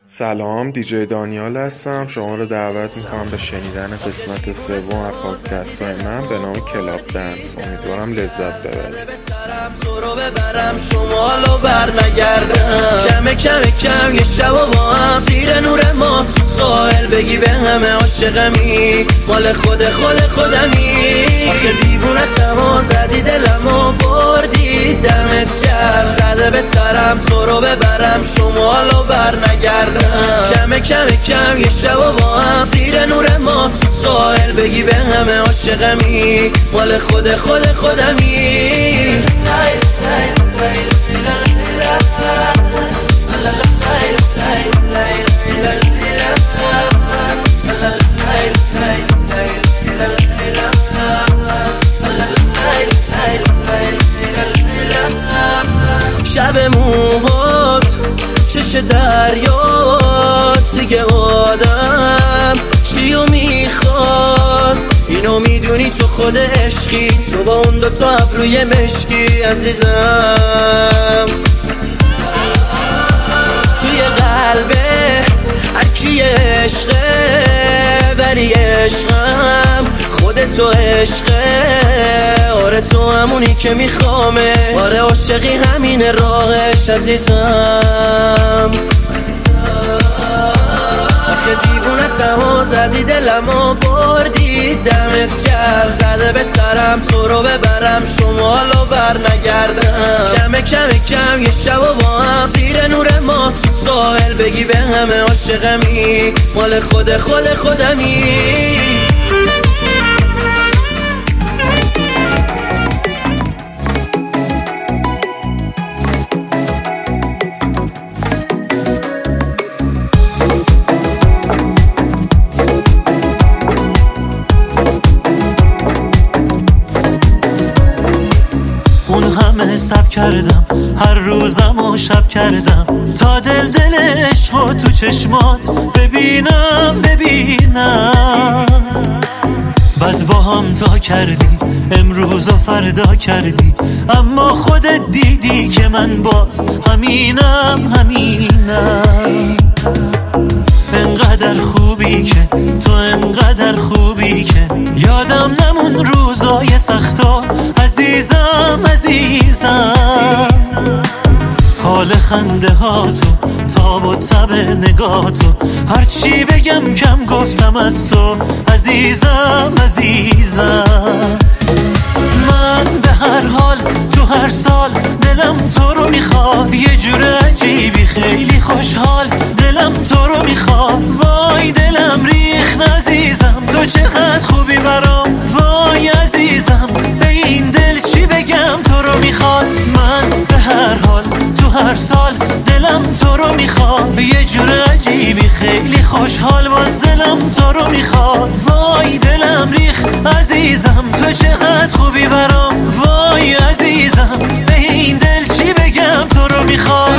سلام، دیجی دانیال هستم. شما رو دعوت میکنم به شنیدن قسمت سوم از پادکست های من به نام کلاب دنس. امیدوارم لذت ببرید. تو رو ببرم شمالو بر نگردم، کم یه شب و با هم زیر نور ما تو ساحل بگی به همه عاشقمی، مال خودمی. آخه دیوونتم و زدی دلمو بردی، دمت گرم زده به سرم تو رو ببرم شمالو بر نگردم، کم یه شب و با هم زیر نور ما تو ساحل بگی به همه عاشقمی، مال خودمی. شب موهات چش دریات دیگه آدم چیو میخواد، اینو میدونی تو خود عشقی، تو با اون دوتا ابروی مشکی عزیزم، توی قلبه هرکی عشقه ولی عشقم خودتو عشقه، آره تو همونی که میخوامه، آره عاشقی همین راهش عزیزم. آخه دیوونتم و زدی دلمو بردی، دمت گرم زده به سرم تو رو ببرم شمالو بر نگردم، کم یه شب و با هم زیر نور ما تو ساحل بگی به همه عاشقمی، مال خودمی. سب کردم هر روزم و شب کردم تا دل عشقو تو چشمات ببینم بعد با هم تا کردی امروز و فردا کردی، اما خودت دیدی که من باز همینم انقدر خوبی که تو انقدر خوبی که یادم نمون روزای سختا عزیزم، حال خنده ها تو تاب و تب نگاه تو، هرچی بگم کم گفتم از تو عزیزم. من به هر حال تو هر سال دلم تو رو میخواد، یه جور عجیبی خیلی خوشحال دلم تو رو میخواد، وای دلم ریخت عزیزم تو چقدر خوبی برام، وای عزیزم به این دل چی بگم تو رو میخواد. من به هر حال تو هر سال دلم تو رو میخواد، یه جور عجیبی خیلی خوشحال باز دلم تو رو میخواد، وای دلم ریخت عزیزم تو چقدر خوبی برام، وای عزیزم به این دل چی بگم تو رو میخواد.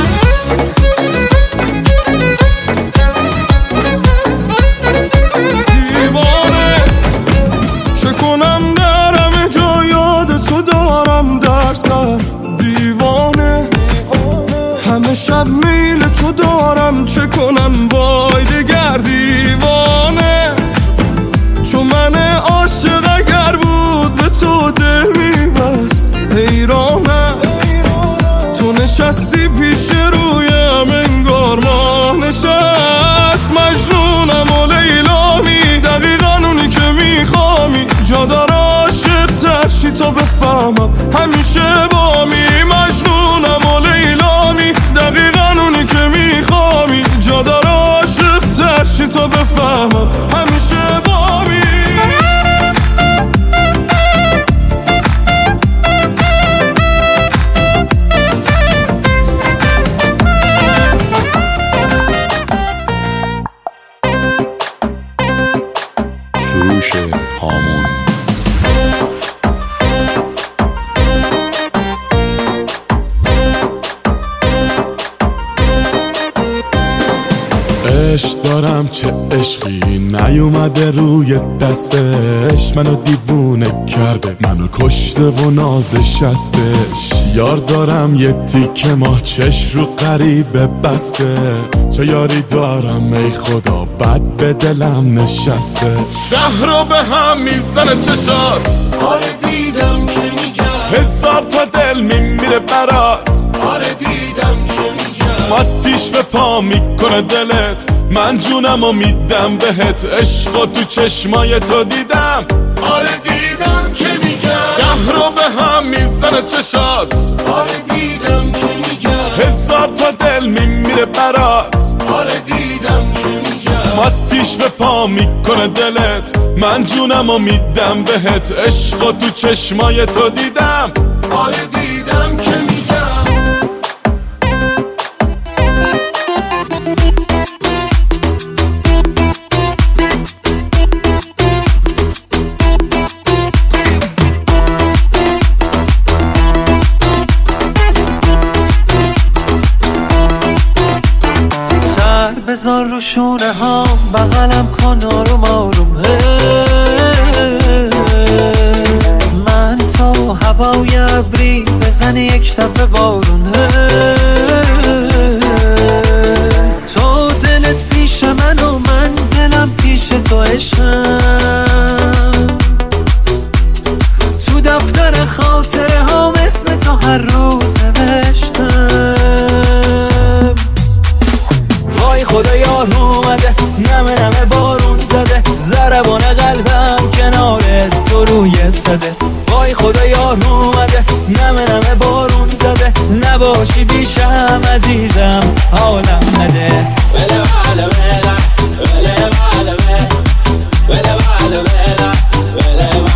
دیوانه چه کنم در همه جا یاد تو دارم در سر، دیوانه همه شب میل تو دارم چه کنم وای دگر دیوانه، چون من عاشق اگر بود به تو دل میبست حیرانم، تو نشستی پیش رویم انگار ماه نشست، مجنونم و لیلامی دقیقا اونی که میخوامی، جا داره عاشق ترشی تا بفهمم همیشه بامی، مجنونم و لیلامی دقیقا اونی که میخوامی، جا داره عاشق ترشی تا بفهمم همیشه بامی. سروش هامون. دوستش دارم چه عشقی نیومده روی دستش، منو دیوونه کرده، منو کشته و نازش هستش. یار دارم یه تیکه ماه چش رو غریبه بسته، چه یاری دارم ای خدا بد به دلم نشسته. شهر رو به هم میزنه چشات، آره دیدم که میگم، 1000 تا دل میمیره برات، آره دیدم که میگم، آتیش به پا میکنه دلت، من جونمو میدم بهت، عشقو تو چشمای تو دیدم، آره دیدم که میگم، شهر رو به هم میزنه چشات، آره دیدم که میگم، 1000 تا دل میمیره برات، آره دیدم که میگم، آتیش به پا میکنه دلت، من جونمو میدم بهت، عشقو تو چشمای تو دیدم، آره دیدم که میگم. بذار رو شونه ها بغلم کن آروم آروم، من تو هوای ابری بزنی یک دفعه بارون، تو دلت پیش من و من دلم پیش تو عشقم، تو دفتر خاطره ها اسم تو هر روز نوشتم. وای خدا یار اومده، نمه نمه بارون زده، ضربان قلبم کنار تو روی صده. وای خدا یار اومده، نمه نمه بارون زده، نباشی بیشم عزیزم حالم نده. وله وله وله وله وله وله وله وله وله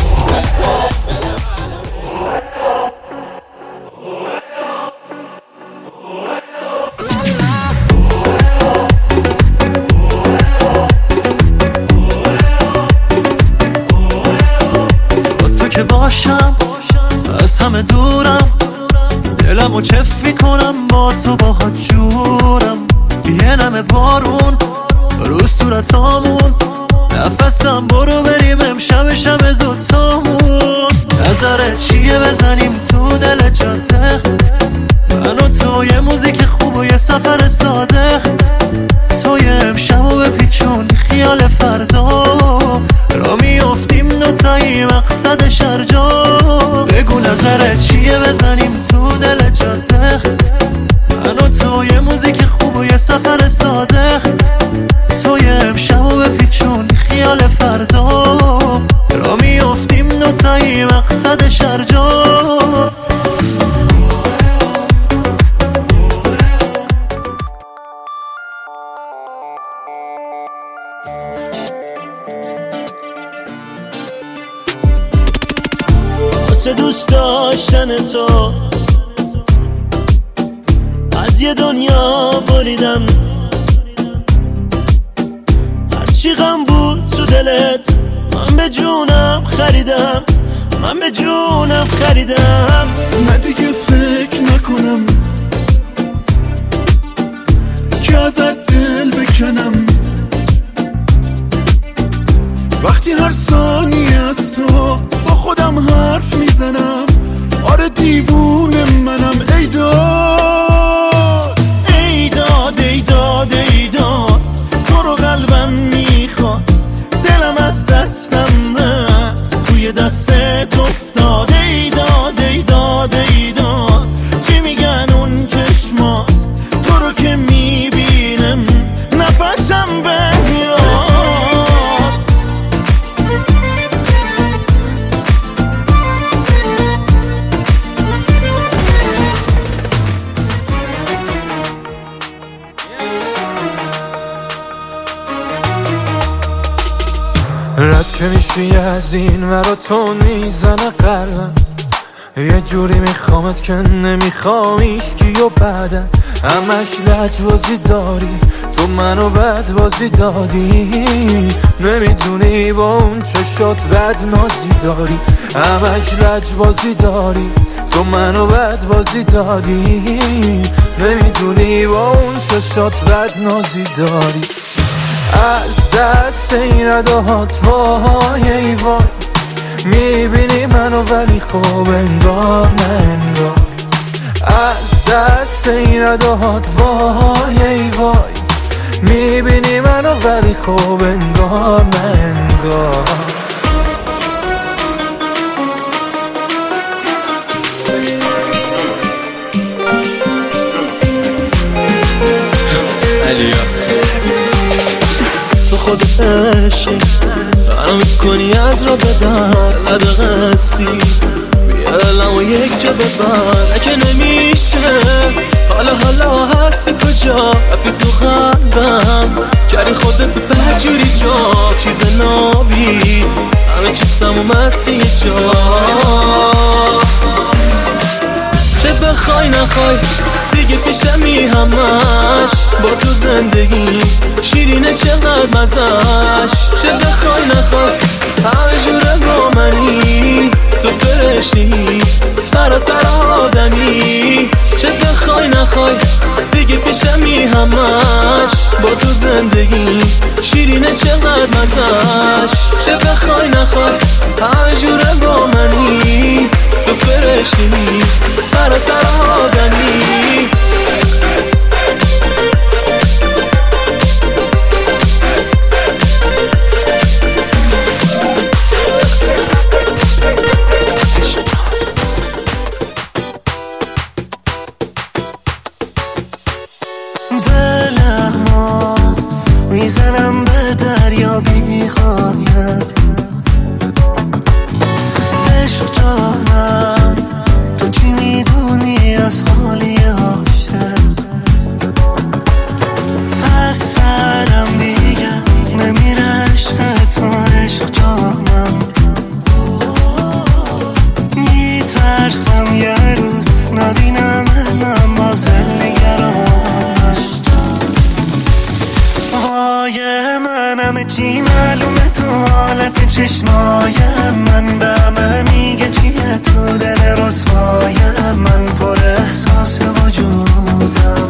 که باشم از همه دورم، دلمو چفی کنم با تو باهات جورم، یه نمه بارون رو صورتامون، نفسم برو بریم امشب شب دوتامون. نظرت چیه بزنیم تو دل جاده، من و تو یه موزیک خوب و یه سفر ساده، تو یه امشبو بپیچون خیال فردا، را میافتیم دوتایی مقصد شرجا. بگو نظرت چیه بزنیم تو دل جاده، من و تو یه موزیک خوب و یه سفر ساده، تو یه امشبو بپیچون خیال فردا، را میافتیم دوتایی مقصد شرجا. واسه دوست داشتن تو از یه دنیا بریدم، هرچی غم بود تو دلت من به جونم خریدم، من به جونم خریدم. نه دیگه فکر نکنم که ازت دل بکنم، وقتی هر ثانیه از تو با خودم حرف میزنم، آره دیوونه منم. ای داد ای داد ای داد ای داد، تو رو قلبم میخواد، دلم از دستم نه توی دستت افتاد. ای داد ای داد ای داد، چی میگن اون چشمات، تو رو که میبینم نفسم بمیاد. رد که میشی از این ورا تو میزنه قلبم، یه جوری میخوامت که نمیخوام ایشکی و بعدم همش لجوازی داری، تو منو بد بازی دادی، نمیدونی با اون چشات بد نازی داری، همش رج بازی داری. تو منو بد بازی دادی، نمیدونی با اون چشات بد نازی داری. از دست این ادهات وای ای وای، میبینی منو ولی خوب انگار نه انگار. از دست این ادهات وای ای وای، میبینی منو ولی خوب انگار نه انگار. تو خود عشقی منو میکنی از را بدر لد قصی، بیالم و یک جا ببر اگه نمیشه. حالا هستی کجا؟ رفی تو قلبم کردی خودت بدجوری جا، چیز نابی همه چیزم و مستی جا. چه بخوای نخوای دیگه پیشمی همش، با تو زندگی شیرینه چقدر مزش. چه بخوای نخوای همه جوره با منی، تو فرشتی فراتر آدمی. چه بخوای نخوای دیگه پیشمی همش، با تو زندگی شیرینه چقدر مزش. چه بخوای نخوای همه جوره با منی، تو فرشتی فراتر آدمی. دلمو میزنم به دریا بی‌قایت، عشق جانم تو چی میدونی از حالی عاشق. از سرم دیگه نمیره عشق تو، عشق جانم. میترسم یه روز نبینم من باز نگرانش. وای منم چی معلومه تو حالت چشمای من، به همه میگه چیه تو دل رسوای من، پر احساس وجودم.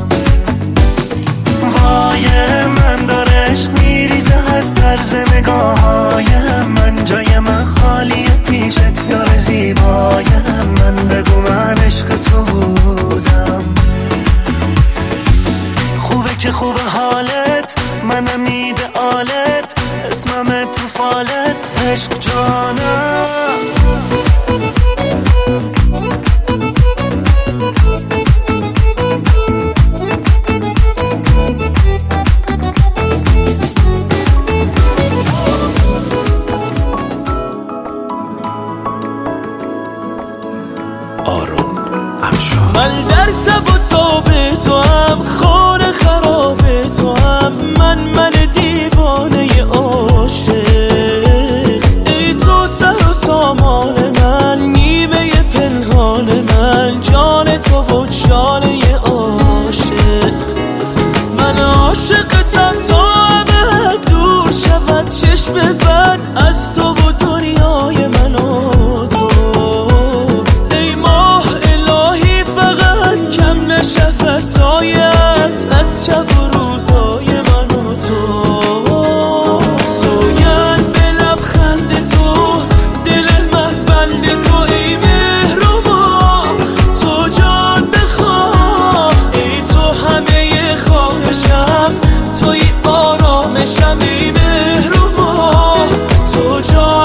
وای من داره عشق میریزه از طرز نگاههای من، جای من خالیه پیشت یار زیبای من، بگو من عشق تو بودم. خوبه که خوبه حالت، منم ایدئالت، اسمم تو فالت، عشق جانم. من در تب و تاب تو هم، خانه خراب تو هم، من دیوانه عاشق. ای تو سر و سامان من، نیمه پنهان من، جان تو و جانه عاشق. من عاشقتم تا ابد دور شود چشم بد از تو و دنیای من و تو. ای ماه الهی فقط کم نشه فسایت از شب و روزای من و تو. سوگند به لبخند تو، دل من بند تو، ای مهربا تو جان بخواه. ای تو همه خواهشم، توی آرامشم، ای مهربا تو جان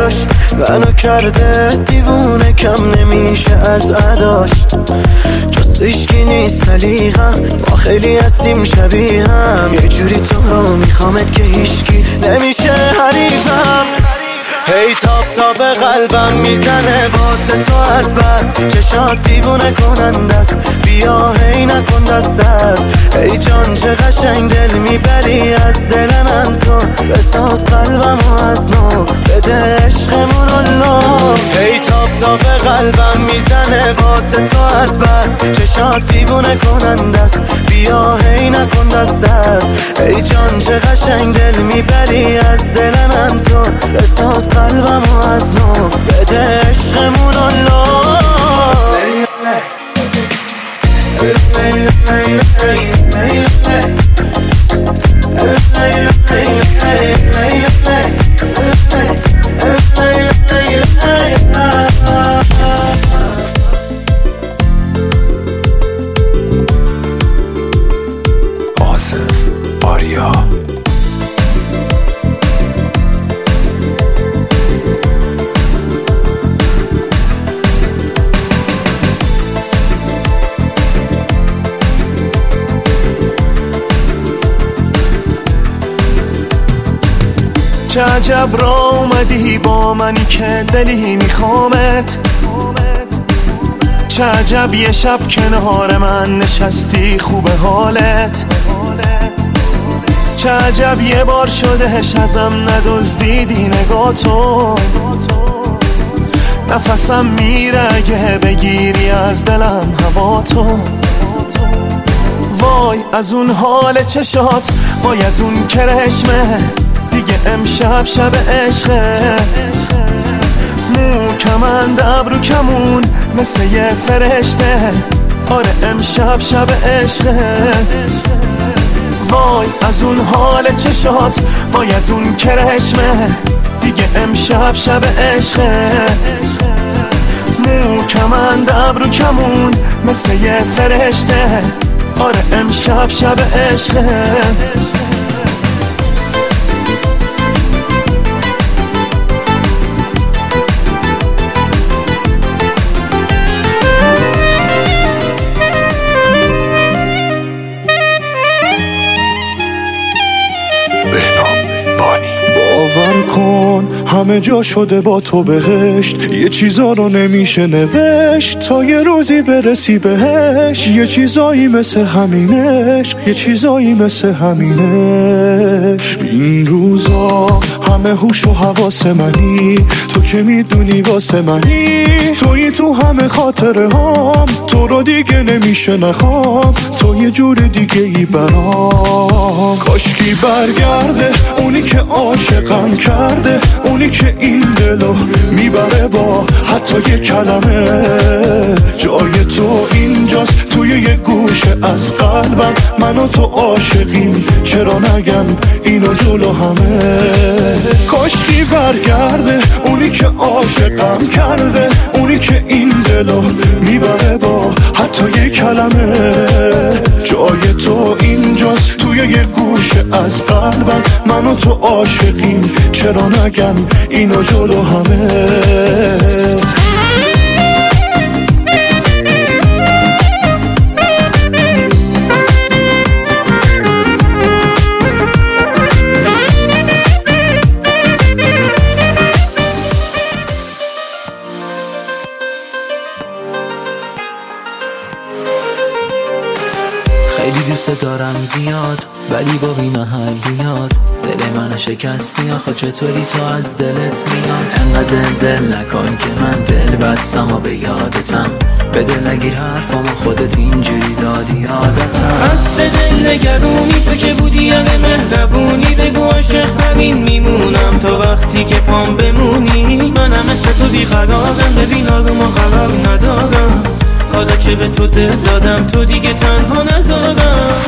اداش منو کرده دیوونه، کم نمیشه از اداش. جز عشقی نیست سلیقم، ما خیلی هستیم شبیه هم. یه جوری تو رو میخوامت که هیچکی نمیشه حریفم. هی تاب به قلبم میزنه واسه تو از بس، چشات دیوونه کننده است، بیا هی نکن دست دست. ای جان چه قشنگ دل میبری از دل من تو، بساز قلبمو از نو بده عشقمون الله. هی تاب به قلبم میزنه واسه تو از بس، چشات دیوونه کننده است، بیا هی نکن دست دست. ای جان چه قشنگ دل میبری از دل من تو، بساز قلبمو از نو بده عشقمون الله. آصف آریا چه عجب را اومدی با منی که دلی میخوامت، چه عجب یه شب کنار من نشستی خوب حالت، چه عجب یه بار شدهش ازم ندزدیدی نگاتو، نفسم میره اگه بگیری از دلم هوا تو. وای از اون حال چشات، وای از اون کرشمه، دیگه امشب شب عشقه. مو کمند ابرو کمون مثل یه فرشته، آره امشب شب عشقه. وای از اون حال چشات، وای از اون کرشمه، دیگه امشب شب عشقه. مو کمند ابرو کمون مثل یه فرشته، آره امشب شب عشقه. باور کن همه جا شده با تو بهشت، یه چیزا رو نمیشه نوشت تا یه روزی برسی بهش. یه چیزایی مثل همینش، یه چیزایی مثل همینش. این روزا همه هوش و حواس منی، تو که میدونی واسه منی، تویی تو همه خاطره هام، تو رو دیگه نمیشه نخوام، تو یه جور دیگه ای برام. کاشکی برگرده اونی که عاشقم کرده، اونی که این دلو میبره با حتی یه کلمه. جای تو اینجاست توی یه گوشه از قلبم، من و تو عاشقیم چرا نگم اینو جلو همه. کاشکی برگرده اونی که عاشقم کرده، اونی که این دلو میبره با حتی یه کلمه. جای تو اینجاست توی یه گوشه از قلبم، من و تو عاشقیم چرا نگم اینو جلو همه. خیلی دوست دارم زیاد ولی با بی محلیات، دل من شکستی آخه چطوری تو از دلت میاد. انقدر دل نکن که من دل بستم و به یادتم، به دل نگیر حرفامو خودت اینجوری دادی عادتم. از دل نگرونی تو که بودی یعنی مهربونی، بگو عاشق همین میمونم تا وقتی که پام بمونی. منم مثل تو بیقرارم، ببین آروم و قرار ندارم، حالا که به تو دل دادم تو دیگه تنها نذارم.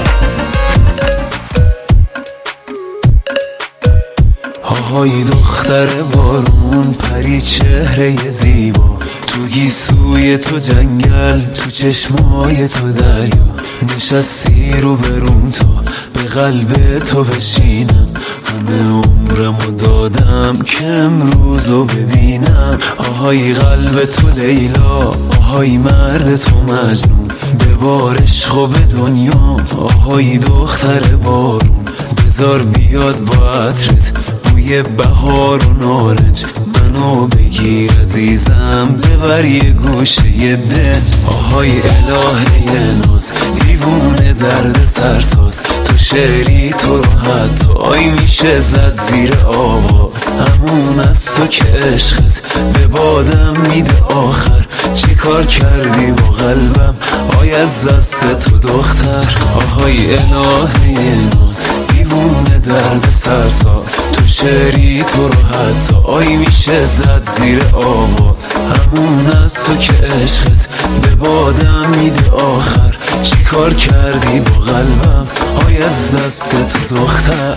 آهای دختر دختر بارون، پری چهره زیبا، تو گیسوی تو جنگل، تو چشمای تو دریا، نشستی رو بروم تا به قلب تو بشینم. همه عمرمو دادم که امروزو ببینم. آهای قلب تو لیلا، آهای مرد تو مجنون، ببار عشق و به دنیا. آهای دختر بارون، بذار بیاد با عطرت بوی بهار و نارنج. منو بگیر عزیزم، ببر یه گوشه دل. آهای الهه ناز، دیوونه درد سرساز، تو شعری تو رو حتی میشه زد زیر آواز. همون از تو که عشقت به بادم میده آخر. چی کار کردی با قلبم آی از دست تو دختر. آهای الهه ناز، دیوونه درد سرساز، تو شعری تو رو حتی میشه زد زیر آواز. همون از تو که عشقت به بادم میده آخر. چی کار کردی با قلبم آی از دست تو دختر.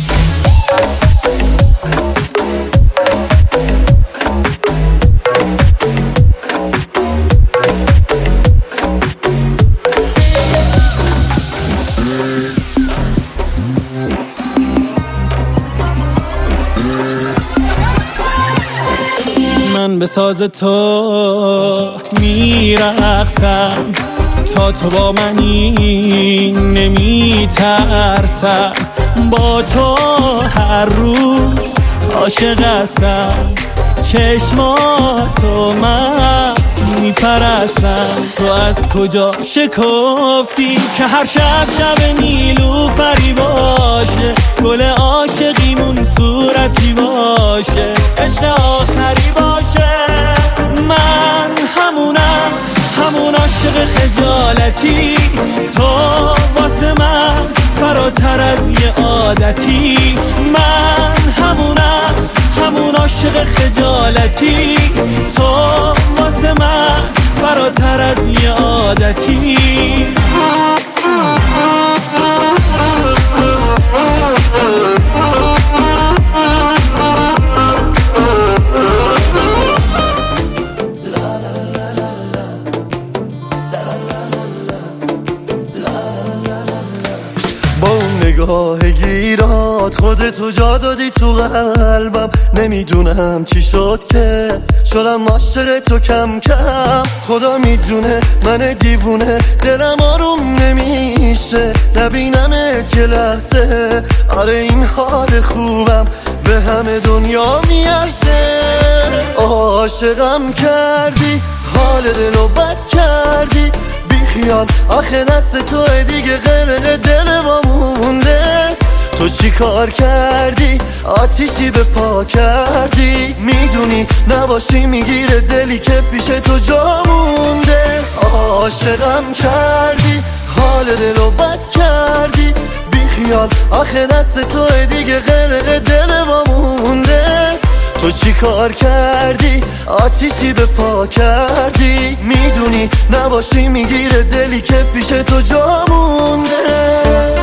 من به ساز تو میرقصم، تا تو با منی نمیترسم. با تو هر روز عاشق هستم، چشماتو من میپرستم. تو از کجا شکفتی که هر شب شب نیلوفری باشه، گل عاشقیمون صورتی باشه، عشق آخری باشه. من همونم، همون عاشق خجالتی، تو واسه من فراتر از یه عادتی. من همونم، همون عاشق خجالتی، تو واسه من فراتر از یه عادتی. با اون نگاه گیرات خودتو جا دادی تو قلبم. نمیدونم چی شد که شدم عاشق تو کم کم. خدا میدونه من دیوونه، دلم آروم نمیشه نبینمت یه لحظه. آره این حال خوبم به همه دنیا میارسه. عاشقم کردی، حال دلو بد کردی، بیخیال آخه دست توه دیگه، غرق دل ما مونده. تو چی کار کردی؟ آتیشی به پا کردی. میدونی نباشی میگیره دلی که پیش تو جا مونده. عاشقم کردی، حال دلو بد کردی، بیخیال آخه دست توه دیگه، غرق دل ما مونده. تو چی کار کردی؟ آتیشی به پا کردی. میدونی نباشی میگیره دلی که پیش تو جا مونده.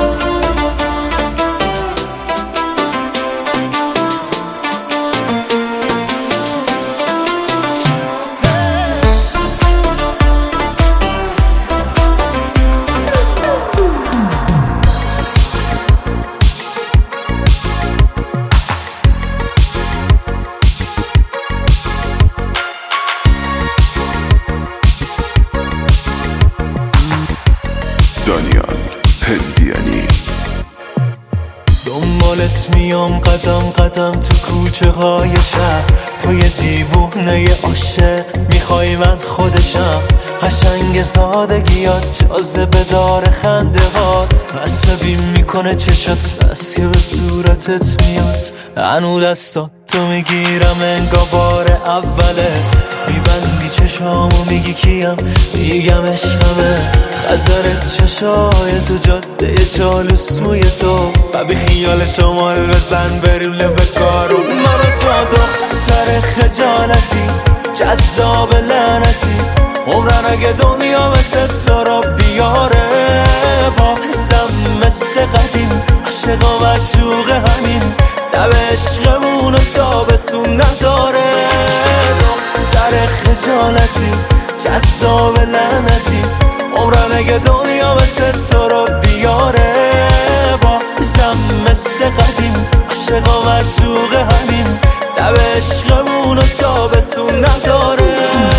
دانیال هندیانی. دنبالت میام قدم قدم تو کوچه های شهر، تو یه دیوونه عاشق میخوای من خودشم. قشنگ سادگیات، جاذبه دار خنده هات، عصبی میکنه چشات بس که به صورتت میاد. هنو دستا تو میگیرم انگار بار اوله، میبندی چشامو میگی کیم، میگم عشقمه. خزرت چشای تو، جاده چالوس موی تو، و بی خیال شمال بزن بریم لب کارو. منو تا دختر خجالتی، جذاب لعنتی، عمرن اگه دنیا مثل تو را بیاره. بازم مثل قدیم عاشقا مشوق همین، تب عشقمونو تابستون نداره. دختر خجالتی جذاب لعنتی عمرن اگه دنیا مثل تو رو بیاره. بازم مثل قدیم عاشق و معشوق همین تب عشقمونو تابستون نداره.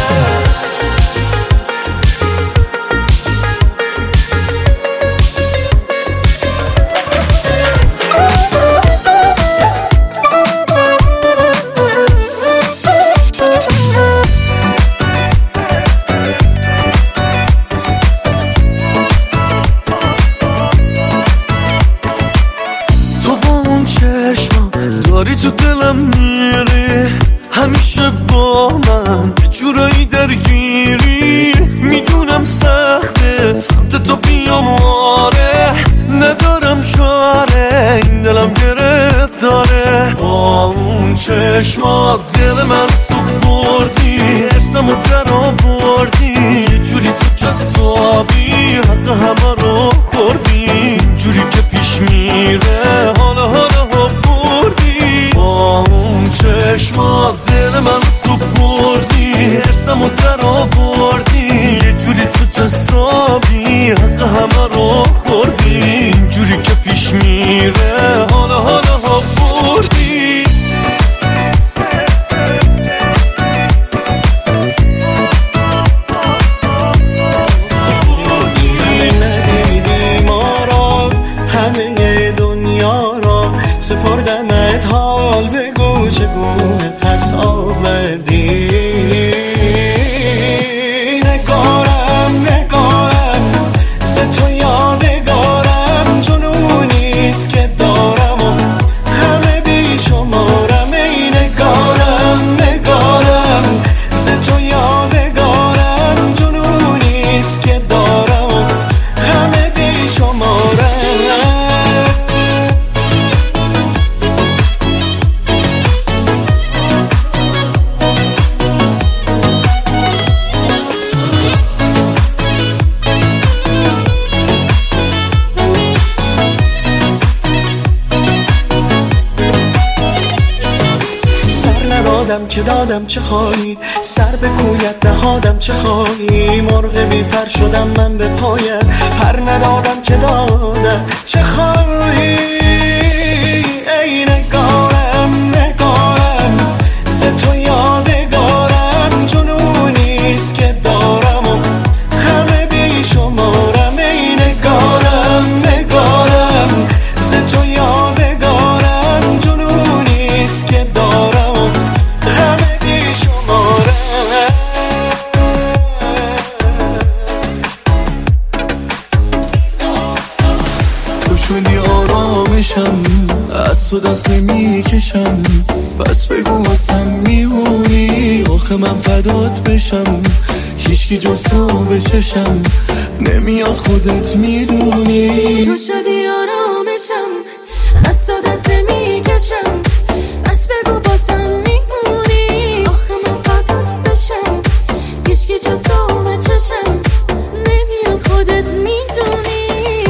داری تو دلم میری همیشه با من یه جورایی درگیری. میدونم سخته سمت تو بیام آره ندارم چاره این دلم گرفتاره. با اون چشمات دل من تو بردی ارسم و در آوردی یه جوری تو جسابی حق همه رو خوردی. جوری که پیش میره حالا بردی. با اون چشمات دل من تو بردی ارسم و در آوردی یه جوری تو جسابی حق همه رو خوردی. جوری که پیش میره حالا بردی. سپردمت حال بگو چگونه پس آوردی. نگارم ز تو یادگارم جنونیست که دارم و همه بی شمارم. ای نگارم ز تو یادگارم جنونیست که دارم و همه بی شمارم. که دادم چه خواهی سر به کویت نهادم چه خواهی. مرغ بی پر شدم من به پایت پر ندادم که دادم چه خواهی. ای نگارم ز تو یادگارم جنونیست که دارم و همه بی شمارم. ای نگارم ز تو یادگارم جنونیست که دارم و همه بی شماره. تو شدی آرامشم از تو دست نمیکشم پس بگو واسم میمونی آخه من فدات بشم. هیچکی جز تو به چشم نمیاد خودت میدونی. تو شدی آرامشم از تو دست نمیکشم پس بگو واسم میمونی آخه من فدات بشم. هیچکی جز تو به چشم نمیاد خودت میدونی.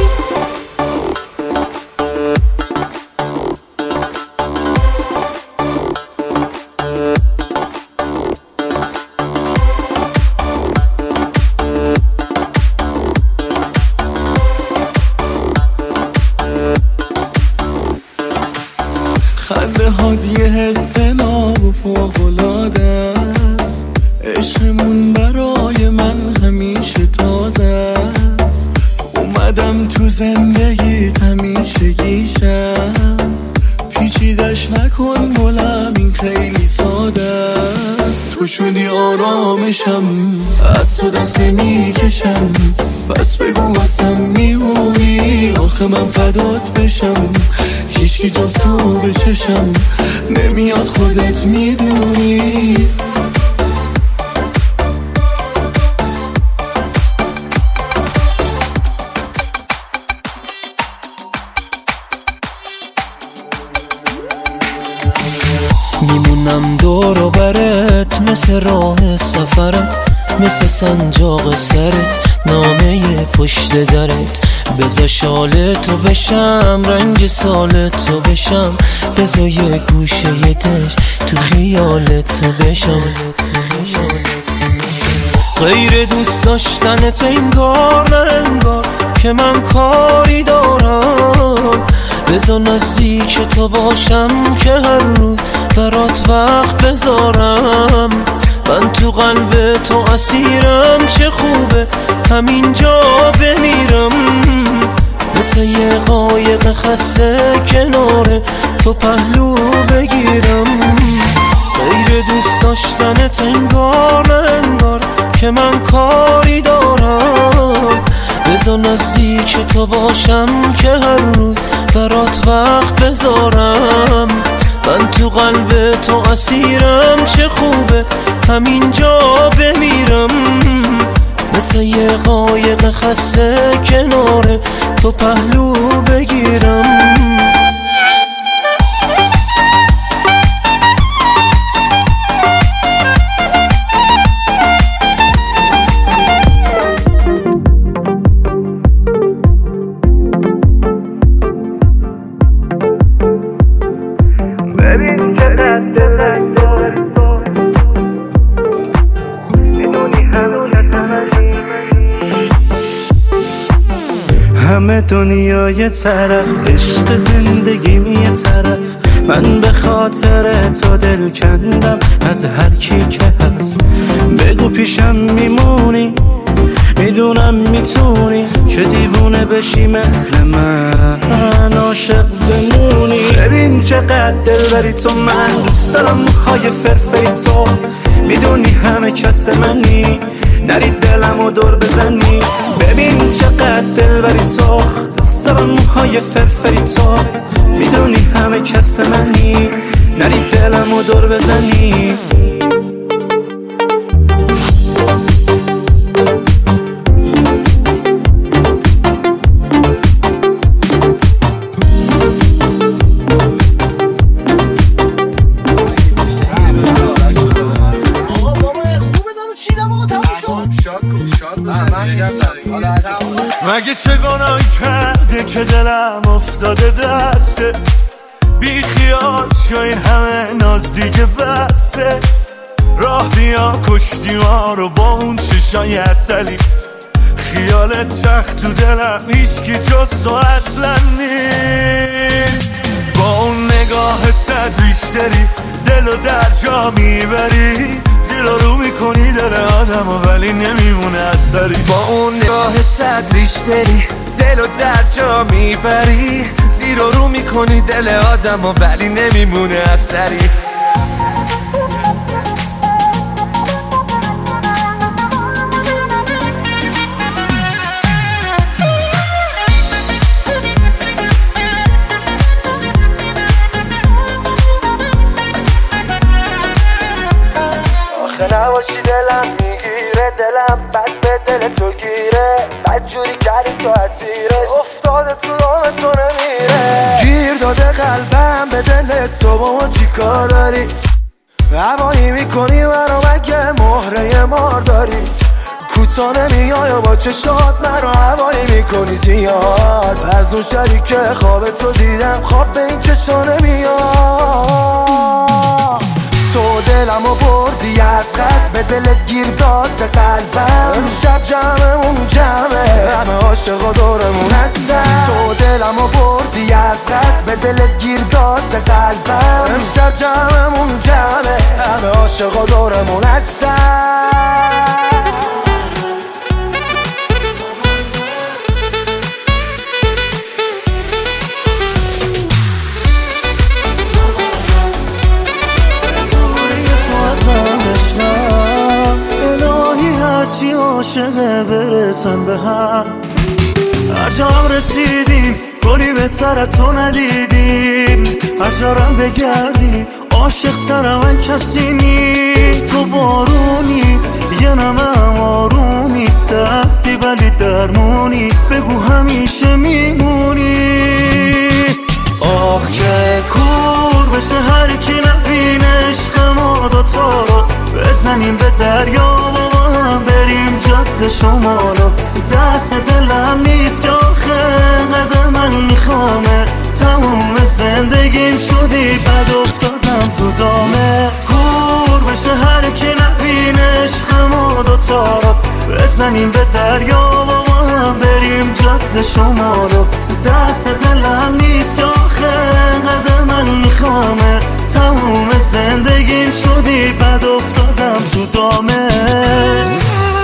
خنده هات یه حس ناب و فوق‌العاده است. عشقمون برای من همیشه تازه است. اومدم تو زندگیت همیشه گیشم پیچیدش نکن گلم این خیلی ساده است. تو شدی آرامشم از تو دست میکشم پس بگو واسم میمونی آخه من فدات بشم. هیچکی جز تو به چشم نمیاد خودت میدونی. میمونم دور و برت مثل راه سفرت مثل سنجاق سرت نامه پشت درت. بذار شال تو بشم، رنگ سال تو بشم، بذار یه گوشه یه دش تو خیال تو بشم. غیر دوست داشتنت انگار نه انگار که من کاری دارم. بذار نزدیک تو باشم که هر روز برات وقت بذارم. من تو قلب تو اسیرم، چه خوبه همینجا بمیرم. مثل یه قایق خسته کنار تو پهلو بگیرم. غیر دوست داشتنت انگار نه انگار که من کاری دارم. بذار نزدیک تو باشم که هر روز برات وقت بذارم. من تو قلب تو اسیرم، چه خوبه همینجا بمیرم. مثل یه قایق خسته کنار تو پهلو بگیرم. ببین چقدر دلت داری تو، میدونی همه دنیا یه طرف، عشق زندگیم یه طرف. من به خاطر تو دل کندم از هر کی که هست. بگو پیشم میمونی، میدونم میتونی که دیوونه بشی مثل من، عاشق بمونی. ببین چقدر دل بری تو، من دوست دارم موهای فرفری تو. میدونی همه کس منی، نری دلمو دور بزنی. ببین چقدر دل بری تو، دوست دارم موهای فرفری تو. میدونی همه کس منی، نری دلمو دور بزنی. مگه چه گناهی کرده که دلم افتاده دسته؟ بی خیال شو این همه ناز دیگه بسته. راه بیا کشتی ما رو با اون چشای عسلیت. خیالت تخت تو دلم هیچکی جز تو اصلا نیست. با اون نگاه صد ریش داری دلو در جا میبری. زیر رو میکنی دل آدم ولی نمیمونه اثری. با اون نگاه صد ریش داری دلو در جا میبری. زیر رو میکنی دل آدم ولی نمیمونه اثری. نباشی دلم میگیره، دلم بد به دل تو گیره. بد جوری کردی تو اسیرش، افتاده تو دام تو نمیره. گیر داده قلبم به دل تو، با ما چی کار داری؟ هوایی میکنی منو مگه مهره مار داری؟ کوتا نمیای با چشات منو هوایی میکنی زیاد. از اون شبی که خواب تو دیدم خواب به این چشا نمیاد. تو دلمو بردی از قصد، به دلت گیر داد به قلبم. امشب جمعمون جمعه، همه عاشقا دورمون هستن. تو دلمو بردی از قصد، به دلت گیر داد به قلبم. امشب جمعمون جمعه، همه عاشقا دورمون هستن. الهی هرچی عاشقه برسن به هم. هر جا هم رسیدیم گلی بهتر تو ندیدیم. هر جارم بگردی عاشق تر من کسی نی. تو بارونی یه نمه آرومی، دردی ولی درمونی. بگو همیشه میمونی. آخ که کور بشه هر کی نبینه عشق ما دوتا رو. بزنیم به دریا و با هم بریم جاده جاده شمالو دست دلم نیست که آخه قدر من میخوامت تموم زندگیم شدی بد افتادم تو دامت کور بشه هر کی نبینه عشق ما دوتا رو بزنیم به دریا و ما هم بریم جاده شمالو دست دلم نیست که آخه قدر من میخوامت تموم زندگیم شدی بد افتادم تو دامت